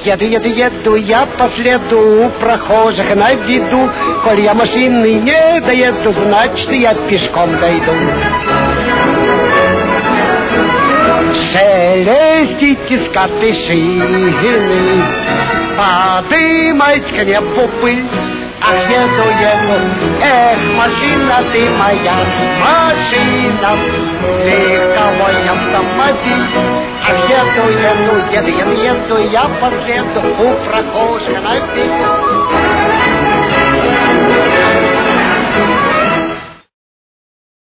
Еду я по следу прохожих на виду. Коль я машины не доеду, значит, я пешком дойду. Шелестите скаты шины, подымать к небу пыль. Ах, еду, эх, машина ты моя, машина, легковой автомобиль. Ах, еду я по следу у прохожих на виду.